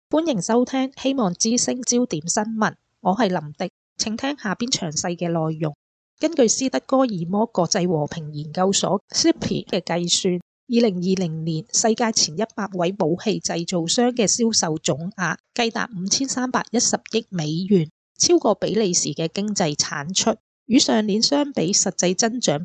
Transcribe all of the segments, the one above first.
歡迎收聽希望之聲焦點新聞，我係林迪，請聽下邊詳細嘅內容。根據斯德哥爾摩國際和平研究所 SIPRI 嘅計算，2020年世界前100位武器製造商嘅銷售總額計達5310億美元，超過比利時嘅經濟產出，與上年相比實際增長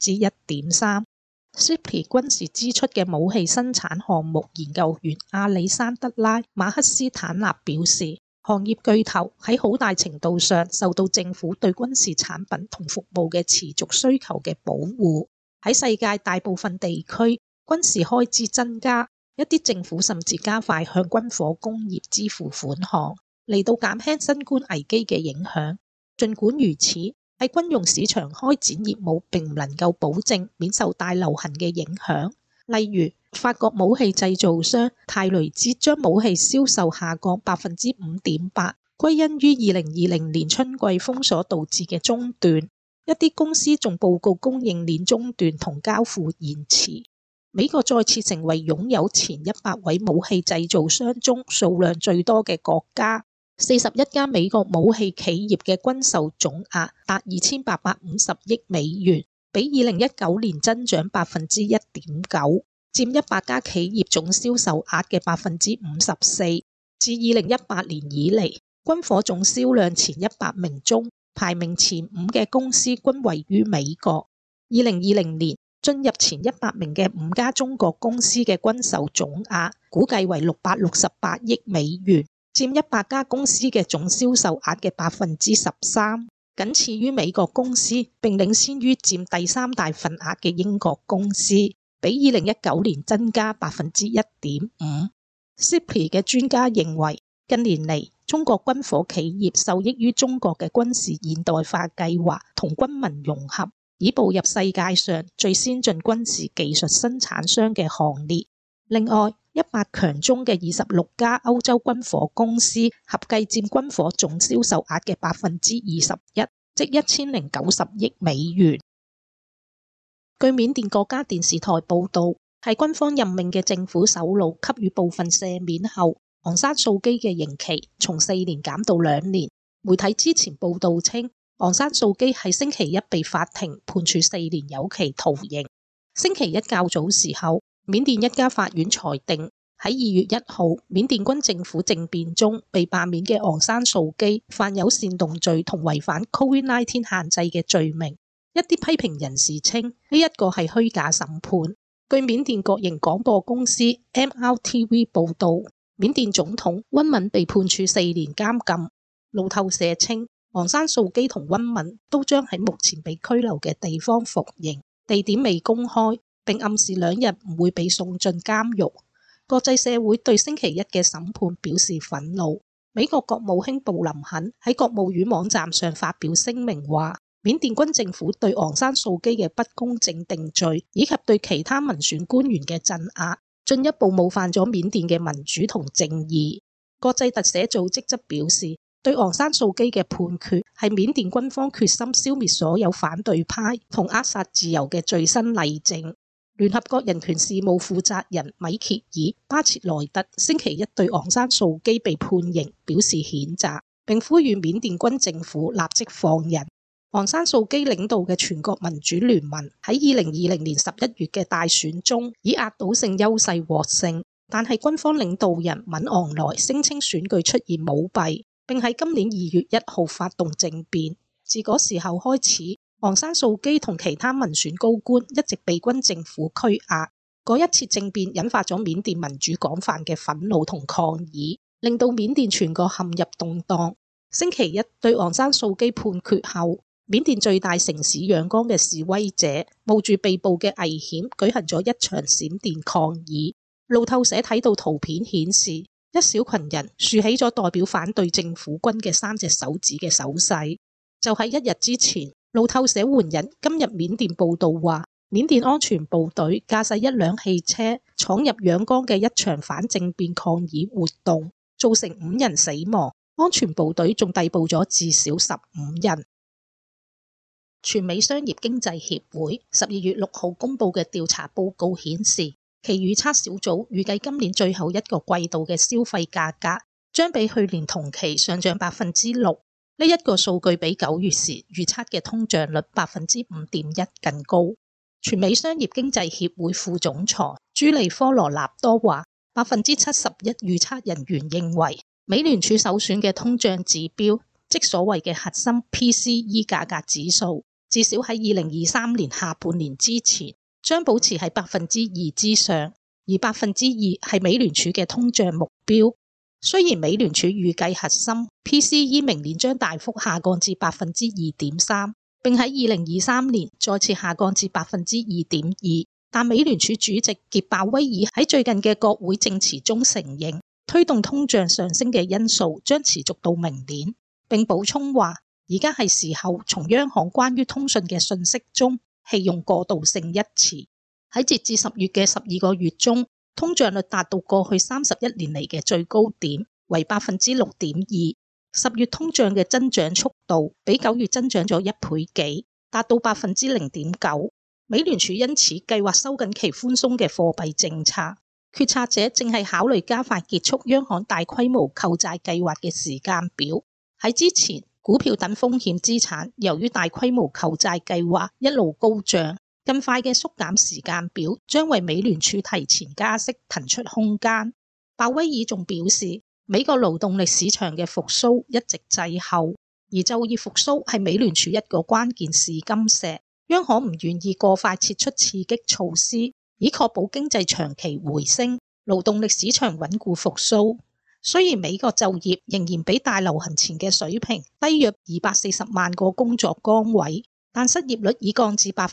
1.3%。SIPRI 軍事支出嘅武器生產項目研究員阿里山德拉馬克斯坦納表示，行業巨頭喺好大程度上受到政府對軍事產品同服務嘅持續需求嘅保護。喺世界大部分地區，軍事開支增加，一啲政府甚至加快向軍火工業支付款項，嚟到減輕新冠危機嘅影響。儘管如此，喺軍用市場開展業務並唔能夠保證免受大流行嘅影響。例如，法國武器製造商泰雷茲將武器銷售下降5.8%，歸因於2020年春季封鎖導致嘅中斷。一啲公司仲報告供應鏈中斷同交付延遲。美國再次成為擁有前100位武器製造商中數量最多嘅國家。41家美國武器企業嘅軍售總額達2850億美元，比2019年增長1.9%，佔100家企業總銷售額嘅54%。自2018年以嚟，軍火總銷量前100名中，排名前5嘅公司均位於美國。2020年進入前100名嘅5家中國公司嘅軍售總額估計為668億美元，佔100家公司嘅總銷售額嘅13%，僅次於美國公司，並領先於佔第3大份額嘅英國公司，比2019年增加1.5%。SIPRI 嘅專家認為，近年嚟中國軍火企業受益於中國嘅軍事現代化計劃同軍民融合，已步入世界上最先進軍事技術生產商嘅行列。另外，100強中嘅26家歐洲軍火公司合計佔軍火總銷售額嘅21%，即1090億美元。據緬甸國家電視台報導，喺軍方任命嘅政府首腦給予部分赦免後，昂山素基嘅刑期從4年減到2年。媒體之前報導稱，昂山素基喺星期一被法庭判處4年有期徒刑。星期一較早時候，緬甸一家法院裁定，喺2月1號緬甸軍政府政變中被罷免嘅昂山素基犯有煽動罪同違反 COVID-19 限制嘅罪名。一啲批評人士稱呢一個係虛假審判。據緬甸國營廣播公司 MRTV 報導，緬甸總統温敏被判處4年監禁。路透社稱，昂山素基同温敏都將喺目前被拘留嘅地方服刑，地點未公開，並暗示2日唔會被送進監獄。國際社會對星期一嘅審判表示憤怒。美國國務卿布林肯喺國務院網站上發表聲明話，緬甸軍政府對昂山素基嘅不公正定罪，以及對其他民選官員嘅鎮壓，進一步冒犯咗緬甸嘅民主同正義。國際特赦組織則表示，對昂山素基嘅判決係緬甸軍方決心消滅所有反對派同扼殺自由嘅最新例證。聯合國人權事務負責人米歇爾巴切萊特星期一對昂山素基被判刑表示譴責，並呼籲緬甸軍政府立即放人。昂山素基領導嘅全國民主聯盟喺2020年11月嘅大選中以壓倒性優勢獲勝，但係軍方領導人敏昂萊聲稱選舉出現舞弊，並喺今年2月1號發動政變。自嗰時候開始，昂山素基同其他民選高官一直被軍政府拘押。嗰一次政變引發咗緬甸民主廣泛嘅憤怒同抗議，令到緬甸全國陷入動盪。星期一對昂山素基判決後，緬甸最大城市仰光嘅示威者冒住被捕嘅危險舉行咗一場閃電抗議。路透社睇到圖片顯示，一小群人豎起咗代表反對政府軍嘅3隻手指嘅手勢。就喺1日之前，路透社援引今日緬甸報道話，緬甸安全部隊駕駛一輛汽車闖入仰光嘅一場反政變抗議活動，造成5人死亡。安全部隊仲逮捕咗至少15人。全美商業經濟協會12月6號公佈嘅調查報告顯示，其預測小組預計今年最後一個季度嘅消費價格將比去年同期上漲6%。呢一個數據比9月時預測嘅通脹率5.1%更高。全美商業經濟協會副總裁朱利科羅納多話，71%預測人員認為美聯儲首選嘅通脹指標，即所謂嘅核心 PCE 價格指數，至少喺2023年下半年之前將保持喺2%之上，而2%係美聯儲嘅通脹目標。雖然美聯儲預計核心 PCE 明年將大幅下降至2.3%，並喺2023年再次下降至2.2%，但美聯儲主席傑鮑威爾喺最近嘅國會證詞中承認，推動通脹上升嘅因素將持續到明年，並補充話，而家係時候從央行關於通訊嘅訊息中棄用過渡性一詞。喺截至10月嘅12個月中，通脹率達到過去31年嚟嘅最高點，為6.2%。10月通脹嘅增長速度比9月增長咗1倍幾，達到0.9%。美聯儲因此計劃收緊其寬鬆嘅貨幣政策。決策者正係考慮加快結束央行大規模購債計劃嘅時間表。喺之前，股票等風險資產由於大規模購債計劃一路高漲，更快嘅縮減時間表將為美聯儲提前加息騰出空間。鮑威爾仲表示，美國勞動力市場嘅復甦一直滯後，而就業復甦係美聯儲一個關鍵試金石。央行唔願意過快撤出刺激措施，以確保經濟長期回升，勞動力市場穩固復甦。雖然美國就業仍然比大流行前嘅水平低約240萬個工作崗位，但失業率已降至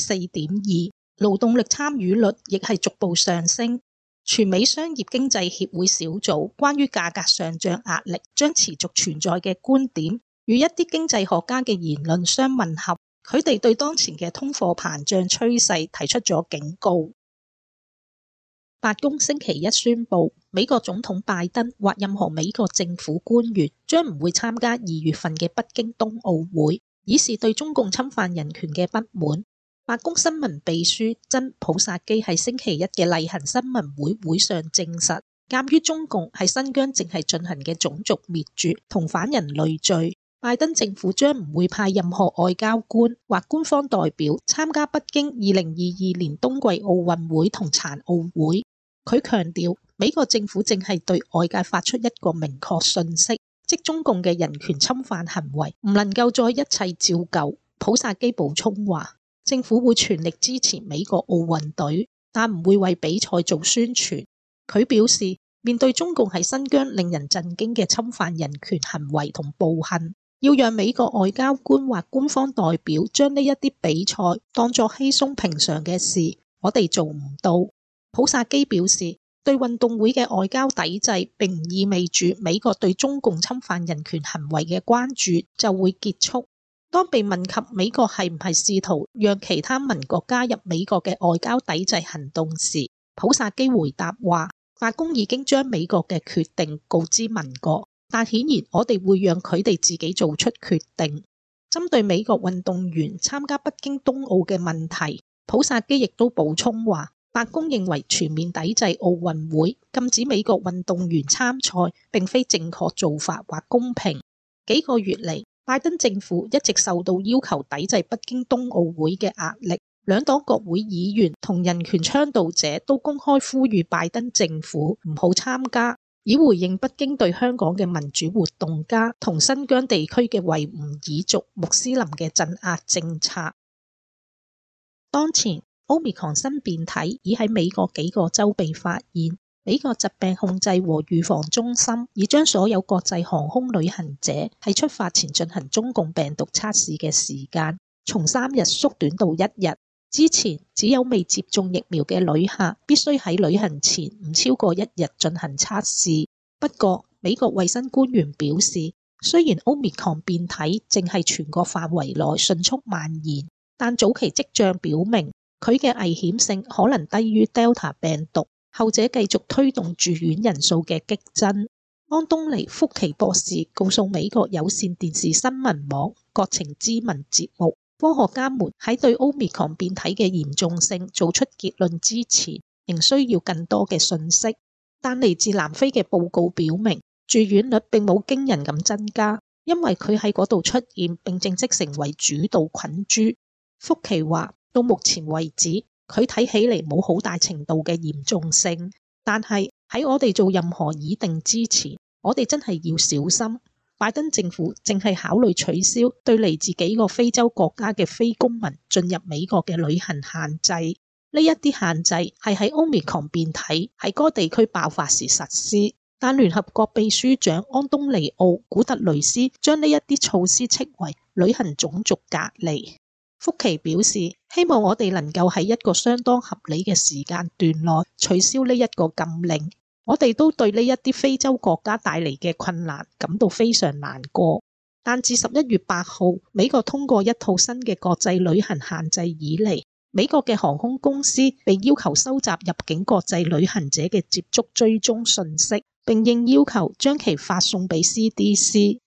4.2%，勞動力參與率亦係逐步上升。全美商業經濟協會小組關於價格上漲壓力將持續存在嘅觀點，與一啲經濟學家嘅言論相吻合。佢哋對當前嘅通貨膨脹趨勢提出咗警告。白宮星期一宣布，美國總統拜登或任何美國政府官員將唔會參加2月份嘅北京冬奧會，以示對中共侵犯人權嘅不滿。白宮新聞秘書真普薩基喺星期一嘅例行新聞會上證實，鑑於中共喺新疆正係進行嘅種族滅絕同反人類罪，拜登政府將唔會派任何外交官或官方代表參加北京2022年冬季奧運會同殘奧會。佢強調，美國政府正係對外界發出一個明確訊息，即中共嘅人權侵犯行為唔能夠再一切照舊。普薩基補充話，政府會全力支持美國奧運隊，但唔會為比賽做宣傳。佢表示，面對中共喺新疆令人震驚嘅侵犯人權行為同暴行，要讓美國外交官或官方代表將呢一啲比賽當作稀鬆平常嘅事，我哋做唔到。普薩基表示，對運動會嘅外交抵制並唔意味住美國對中共侵犯人權行為嘅關注就會結束。當被問及美國係唔係試圖讓其他盟國加入美國嘅外交抵制行動時，普薩基回答話，白宮已經將美國嘅決定告知盟國，但顯然我哋會讓佢哋自己做出決定。針對美國運動員參加北京冬奧嘅問題，普薩基亦都補充話，白宮認為全面抵制奧運會、禁止美國運動員參賽並非正確做法或公平。幾個月嚟，拜登政府一直受到要求抵制北京冬奧會嘅壓力，兩黨國會議員同人權倡導者都公開呼籲拜登政府唔好參加，以回應北京對香港嘅民主活動家同新疆地區嘅維吾爾族穆斯林嘅鎮壓政策。當前Omicron 新變體已喺美國幾個州被發現，美國疾病控制和預防中心已將所有國際航空旅行者喺出發前進行中共病毒測試嘅時間從3日縮短到1日。之前只有未接種疫苗嘅旅客必須喺旅行前唔超過1日進行測試。不過，美國衛生官員表示，雖然 Omicron 變體正係全國範圍內迅速蔓延，但早期跡象表明，佢嘅危險性可能低於 Delta 病毒，後者繼續推動住院人數嘅激增。安東尼·福奇博士告訴美國有線電視新聞網國情咨文節目，科學家們喺對 Omicron 變體嘅嚴重性做出結論之前，仍需要更多嘅信息。但嚟自南非嘅報告表明住院率並冇驚人咁增加，因為佢喺嗰度出現並正式成為主導菌株。福奇話，到目前為止，佢睇起嚟冇好大程度嘅嚴重性，但係喺我哋做任何擬定之前，我哋真係要小心。拜登政府正係考慮取消對嚟自幾個非洲國家嘅非公民進入美國嘅旅行限制。呢一啲限制係喺 Omicron 變體喺該地區爆發時實施，但聯合國秘書長安東尼奧古特雷斯將呢一啲措施稱為旅行種族隔離。福奇表示，希望我哋能夠喺一個相當合理嘅時間段內取消呢一個禁令。我哋都對呢一啲非洲國家帶嚟嘅困難感到非常難過，但自11月8號美國通過一套新嘅國際旅行限制以嚟，美國嘅航空公司被要求收集入境國際旅行者嘅接觸追蹤信息，並應要求將其發送俾 CDC。